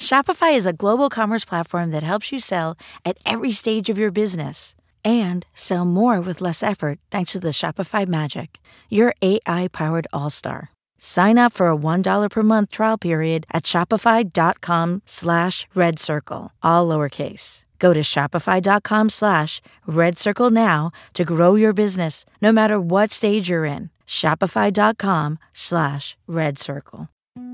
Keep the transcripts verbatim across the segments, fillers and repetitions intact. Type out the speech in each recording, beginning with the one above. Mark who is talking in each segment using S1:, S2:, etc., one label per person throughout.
S1: Shopify is a global commerce platform that helps you sell at every stage of your business and sell more with less effort thanks to the Shopify Magic, your A I-powered all-star. Sign up for a one dollar per month trial period at shopify.com slash red circle, all lowercase. Go to shopify.com slash red circle now to grow your business no matter what stage you're in. Shopify.com slash red circle.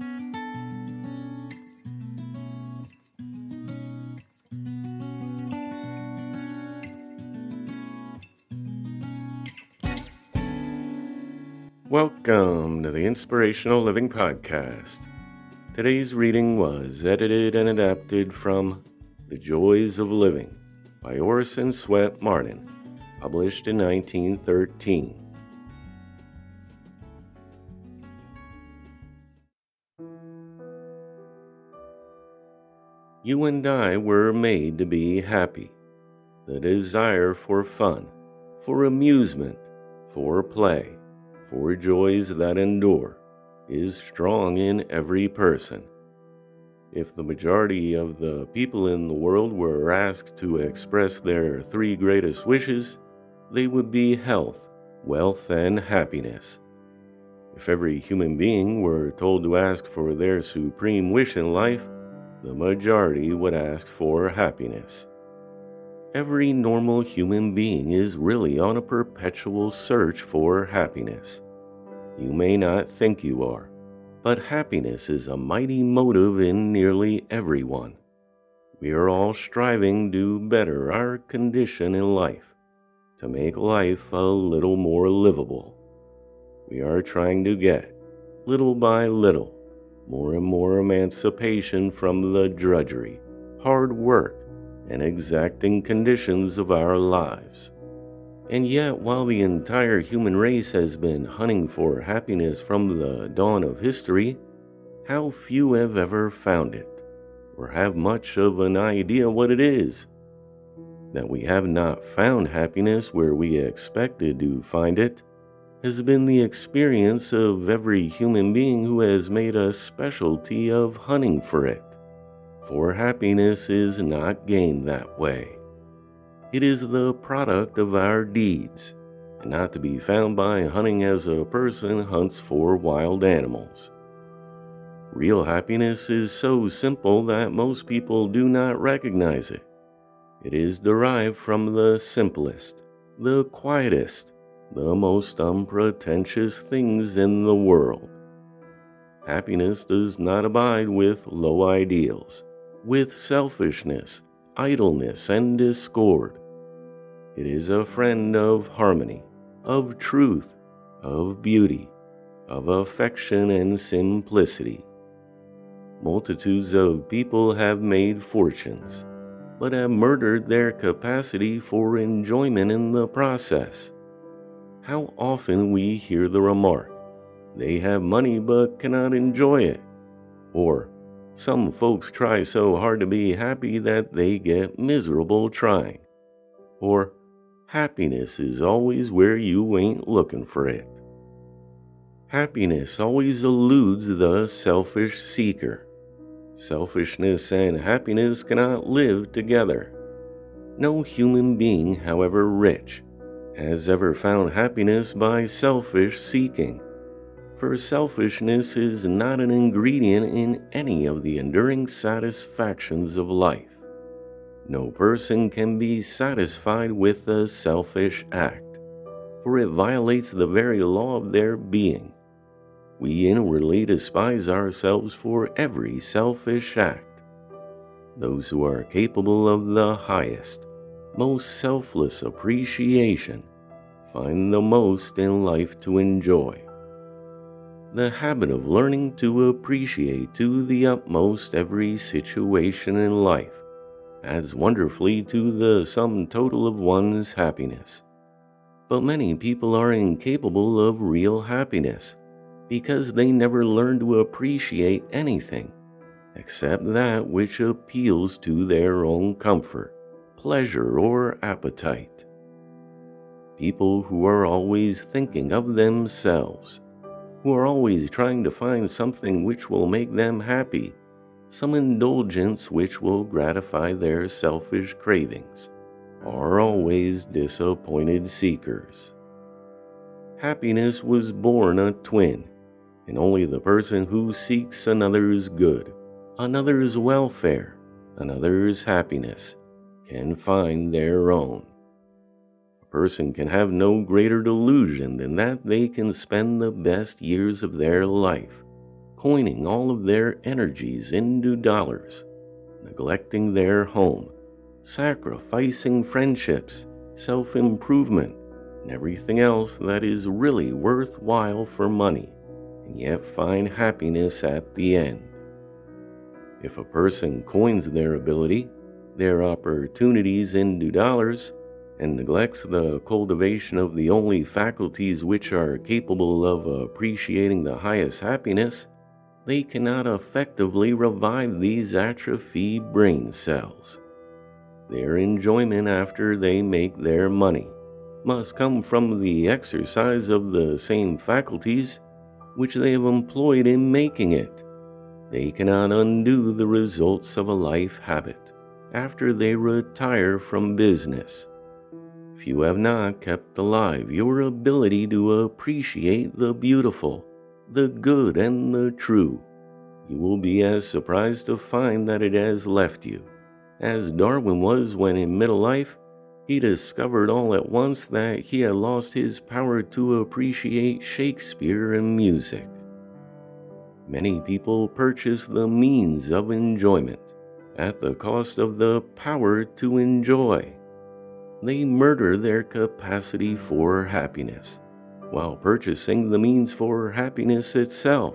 S2: Welcome to the Inspirational Living Podcast. Today's reading was edited and adapted from The Joys of Living by Orison Swett Marden, published in nineteen thirteen. You and I were made to be happy. The desire for fun, for amusement, for play, for joys that endure, is strong in every person. If the majority of the people in the world were asked to express their three greatest wishes, they would be health, wealth, and happiness. If every human being were told to ask for their supreme wish in life, the majority would ask for happiness. Every normal human being is really on a perpetual search for happiness. You may not think you are, but happiness is a mighty motive in nearly everyone. We are all striving to better our condition in life, to make life a little more livable. We are trying to get, little by little, more and more emancipation from the drudgery, hard work, and exacting conditions of our lives. And yet, while the entire human race has been hunting for happiness from the dawn of history, how few have ever found it, or have much of an idea what it is. That we have not found happiness where we expected to find it has been the experience of every human being who has made a specialty of hunting for it. For happiness is not gained that way. It is the product of our deeds, and not to be found by hunting as a person hunts for wild animals. Real happiness is so simple that most people do not recognize it. It is derived from the simplest, the quietest, the most unpretentious things in the world. Happiness does not abide with low ideals, with selfishness, idleness, and discord. It is a friend of harmony, of truth, of beauty, of affection and simplicity. Multitudes of people have made fortunes, but have murdered their capacity for enjoyment in the process. How often we hear the remark, "They have money but cannot enjoy it," or "Some folks try so hard to be happy that they get miserable trying," or "Happiness is always where you ain't looking for it." Happiness always eludes the selfish seeker. Selfishness and happiness cannot live together. No human being, however rich, has ever found happiness by selfish seeking. For selfishness is not an ingredient in any of the enduring satisfactions of life. No person can be satisfied with a selfish act, for it violates the very law of their being. We inwardly despise ourselves for every selfish act. Those who are capable of the highest, most selfless appreciation find the most in life to enjoy. The habit of learning to appreciate to the utmost every situation in life adds wonderfully to the sum total of one's happiness. But many people are incapable of real happiness because they never learn to appreciate anything except that which appeals to their own comfort, pleasure, or appetite. People who are always thinking of themselves, who are always trying to find something which will make them happy, some indulgence which will gratify their selfish cravings, are always disappointed seekers. Happiness was born a twin, and only the person who seeks another's good, another's welfare, another's happiness, can find their own. A person can have no greater delusion than that they can spend the best years of their life coining all of their energies into dollars, neglecting their home, sacrificing friendships, self-improvement, and everything else that is really worthwhile for money, and yet find happiness at the end. If a person coins their ability, their opportunities into dollars, and neglects the cultivation of the only faculties which are capable of appreciating the highest happiness, they cannot effectively revive these atrophied brain cells. Their enjoyment after they make their money must come from the exercise of the same faculties which they have employed in making it. They cannot undo the results of a life habit after they retire from business. If you have not kept alive your ability to appreciate the beautiful, the good, and the true, you will be as surprised to find that it has left you, as Darwin was when in middle life he discovered all at once that he had lost his power to appreciate Shakespeare and music. Many people purchase the means of enjoyment at the cost of the power to enjoy. They murder their capacity for happiness, while purchasing the means for happiness itself.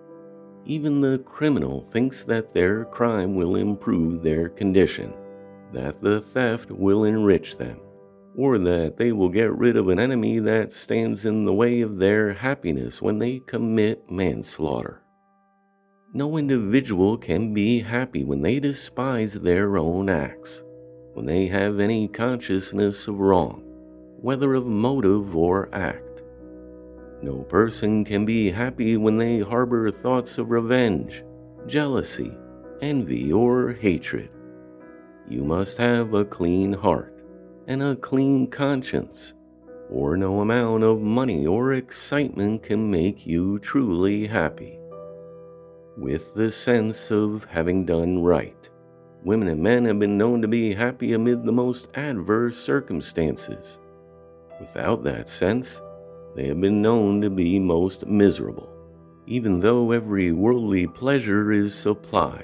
S2: Even the criminal thinks that their crime will improve their condition, that the theft will enrich them, or that they will get rid of an enemy that stands in the way of their happiness when they commit manslaughter. No individual can be happy when they despise their own acts, when they have any consciousness of wrong, whether of motive or act. No person can be happy when they harbor thoughts of revenge, jealousy, envy, or hatred. You must have a clean heart and a clean conscience, or no amount of money or excitement can make you truly happy. With the sense of having done right, women and men have been known to be happy amid the most adverse circumstances. Without that sense, they have been known to be most miserable, even though every worldly pleasure is supplied.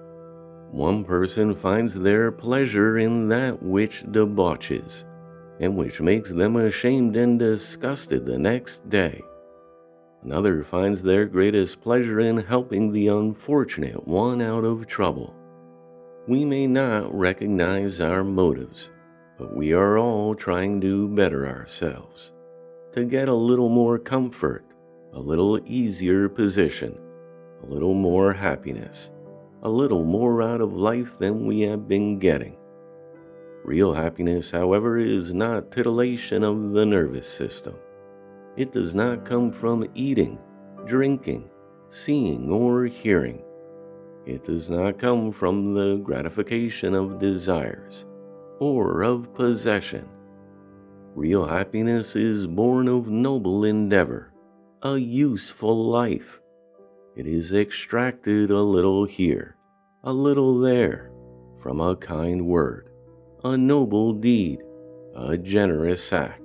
S2: One person finds their pleasure in that which debauches, and which makes them ashamed and disgusted the next day. Another finds their greatest pleasure in helping the unfortunate one out of trouble. We may not recognize our motives, but we are all trying to better ourselves, to get a little more comfort, a little easier position, a little more happiness, a little more out of life than we have been getting. Real happiness, however, is not titillation of the nervous system. It does not come from eating, drinking, seeing, or hearing. It does not come from the gratification of desires or of possession. Real happiness is born of noble endeavor, a useful life. It is extracted a little here, a little there, from a kind word, a noble deed, a generous act.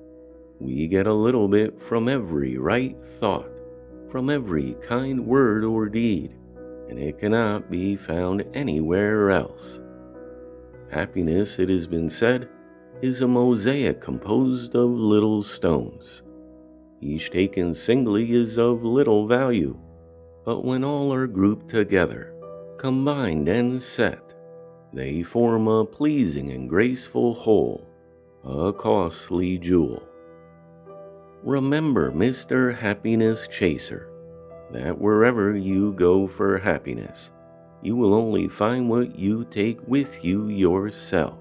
S2: We get a little bit from every right thought, from every kind word or deed, and it cannot be found anywhere else. Happiness, it has been said, is a mosaic composed of little stones. Each taken singly is of little value, but when all are grouped together, combined and set, they form a pleasing and graceful whole, a costly jewel. Remember, Mister Happiness Chaser, that wherever you go for happiness, you will only find what you take with you yourself.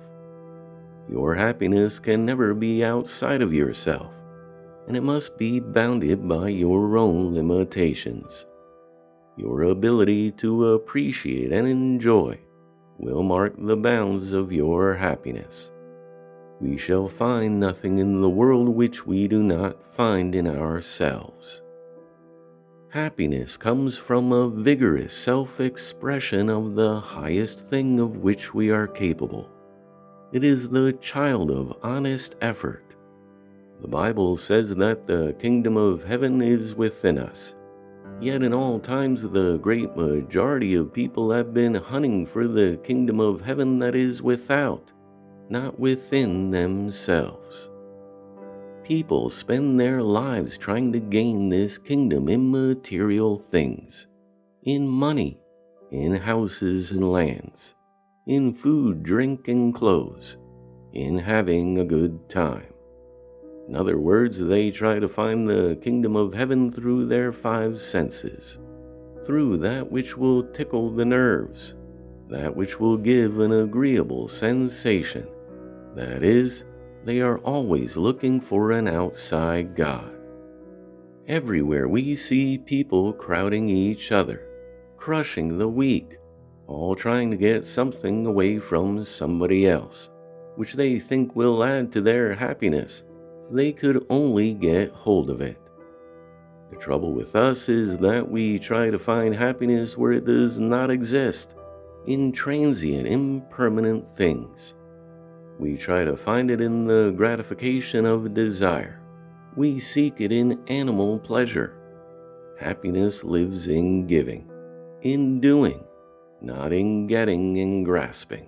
S2: Your happiness can never be outside of yourself, and it must be bounded by your own limitations. Your ability to appreciate and enjoy will mark the bounds of your happiness. We shall find nothing in the world which we do not find in ourselves. Happiness comes from a vigorous self-expression of the highest thing of which we are capable. It is the child of honest effort. The Bible says that the kingdom of heaven is within us. Yet in all times the great majority of people have been hunting for the kingdom of heaven that is without, not within themselves. People spend their lives trying to gain this kingdom in material things, in money, in houses and lands, in food, drink, and clothes, in having a good time. In other words, they try to find the kingdom of heaven through their five senses, through that which will tickle the nerves, that which will give an agreeable sensation. That is, they are always looking for an outside God. Everywhere we see people crowding each other, crushing the weak, all trying to get something away from somebody else, which they think will add to their happiness if they could only get hold of it. The trouble with us is that we try to find happiness where it does not exist, in transient, impermanent things. We try to find it in the gratification of desire. We seek it in animal pleasure. Happiness lives in giving, in doing, not in getting and grasping.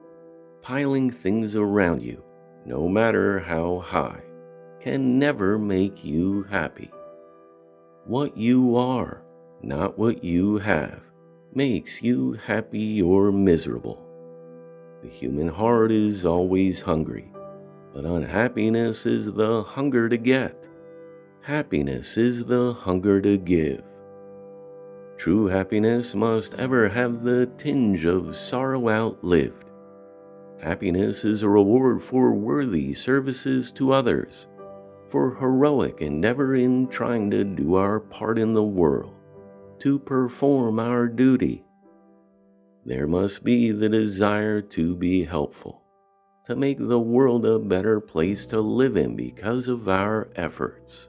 S2: Piling things around you, no matter how high, can never make you happy. What you are, not what you have, makes you happy or miserable. The human heart is always hungry, but unhappiness is the hunger to get. Happiness is the hunger to give. True happiness must ever have the tinge of sorrow outlived. Happiness is a reward for worthy services to others, for heroic endeavor in trying to do our part in the world, to perform our duty. There must be the desire to be helpful, to make the world a better place to live in because of our efforts.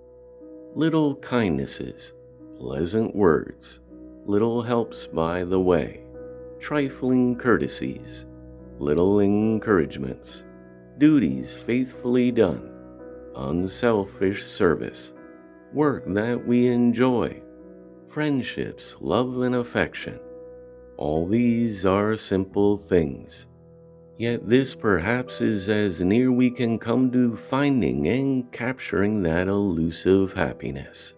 S2: Little kindnesses, pleasant words, little helps by the way, trifling courtesies, little encouragements, duties faithfully done, unselfish service, work that we enjoy, friendships, love, and affection. All these are simple things, yet this perhaps is as near we can come to finding and capturing that elusive happiness.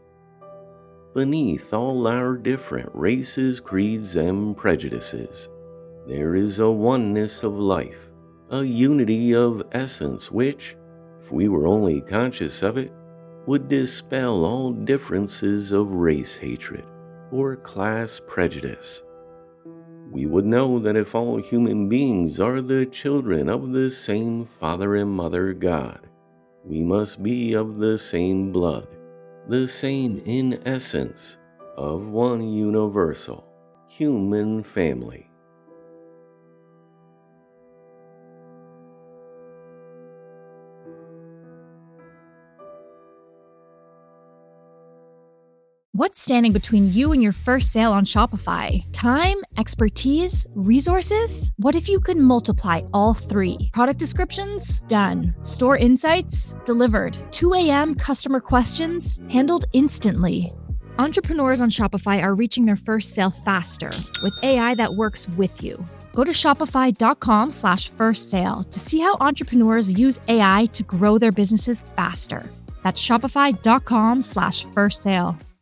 S2: Beneath all our different races, creeds, and prejudices, there is a oneness of life, a unity of essence which, if we were only conscious of it, would dispel all differences of race hatred or class prejudice. We would know that if all human beings are the children of the same Father and Mother God, we must be of the same blood, the same in essence, of one universal, human family.
S3: What's standing between you and your first sale on Shopify? Time, expertise, resources? What if you could multiply all three? Product descriptions? Done. Store insights? Delivered. two a.m. customer questions? Handled instantly. Entrepreneurs on Shopify are reaching their first sale faster with A I that works with you. Go to shopify.com slash first sale to see how entrepreneurs use A I to grow their businesses faster. That's shopify.com slash first sale.